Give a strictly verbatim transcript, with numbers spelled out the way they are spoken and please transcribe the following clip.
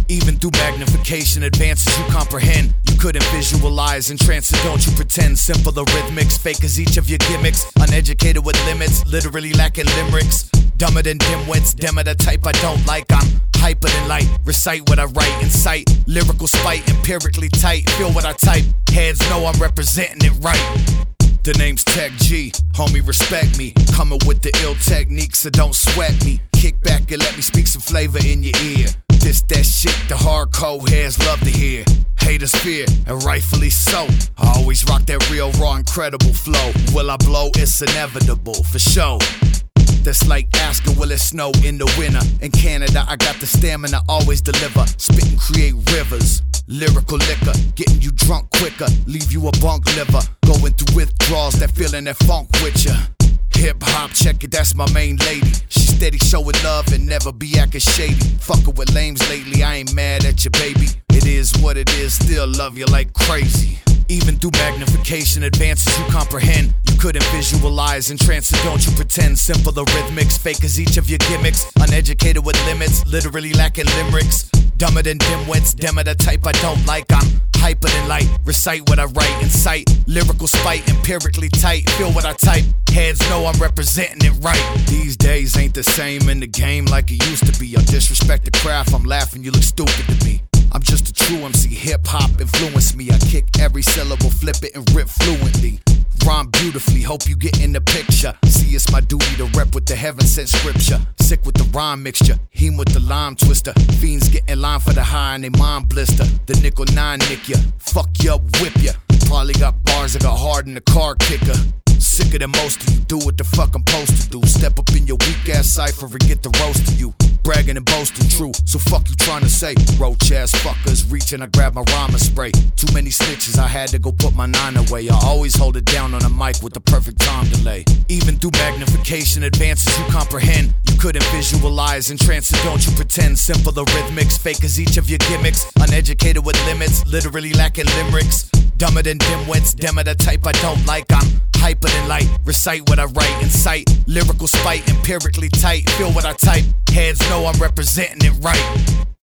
Even through magnification advances you comprehend. You couldn't visualize, entrance it, don't you pretend. Simple rhythmics, fake as each of your gimmicks. Uneducated with limits, literally lacking limericks. Dumber than dimwits, dimmer the type I don't like. I'm hyper than light, recite what I write. Incite, lyrical spite, empirically tight. Feel what I type, heads know I'm representing it right. The name's Tech G, homie respect me. Coming with the ill technique, so don't sweat me. Kick back and let me speak some flavor in your ear. This that shit the hardcore heads love to hear. Haters fear, and rightfully so. I always rock that real, raw, incredible flow. Will I blow? It's inevitable, for sure. That's like asking will it snow in the winter. In Canada I got the stamina, always deliver. Spit and create rivers, lyrical liquor. Getting you drunk quicker, leave you a bunk liver. Going through withdrawals, that feeling that funk with ya. Hip hop, check it, that's my main lady. She steady showing love and never be acting shady. Fucking with lames lately, I ain't mad at you, baby. It is what it is, still love you like crazy. Even through magnification advances you comprehend. You couldn't visualize, entrance it, don't you pretend. Simple rhythmics, fake as each of your gimmicks. Uneducated with limits, literally lacking limericks. Dumber than dimwits, dimmer the type I don't like. I'm hyper than light, recite what I write. Incite, lyrical spite, empirically tight. Feel what I type, heads know I'm representing it right. These days ain't the same in the game like it used to be. I disrespect the craft, I'm laughing, you look stupid to me. I'm just a true M C, hip-hop influenced me. I kick every syllable, flip it and rip fluently. Rhyme beautifully, hope you get in the picture. See, it's my duty to rep with the heaven-sent scripture. Sick with the rhyme mixture, heme with the lime twister. Fiends get in line for the high and they mind blister. The nickel nine nick ya, fuck ya up, whip ya. Probably got bars that got hard in the car kicker. Sicker than most of you, do what the fuck I'm supposed to do. Step up in your weak ass cipher and get the roast of you. Bragging and boasting true, so fuck you trying to say. Roach ass fuckers reaching, I grab my rhyming spray. Too many snitches, I had to go put my nine away. I always hold it down on the mic with the perfect time delay. Even through magnification advances you comprehend. You couldn't visualize, entrance it, don't you pretend. Simple rhythmics, fake as each of your gimmicks. Uneducated with limits, literally lacking limericks. Dumber than dimwits, dimmer the type I don't like. I'm hyper than light, recite what I write. Incite, lyrical spite, empirically tight. Feel what I type, heads know I'm representing it right.